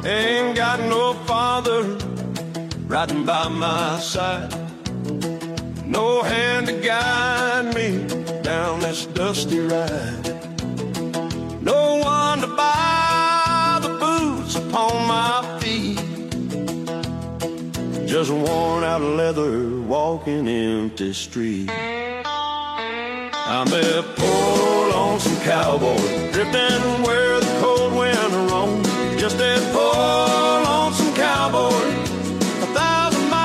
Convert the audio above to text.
Ain't got no father riding by my side, no hand to guide me down this dusty ride, no one to buy the boots upon my feet, just worn out leather walking empty street. I'm a poor lonesome cowboy drifting where the cold wind roams, just a poor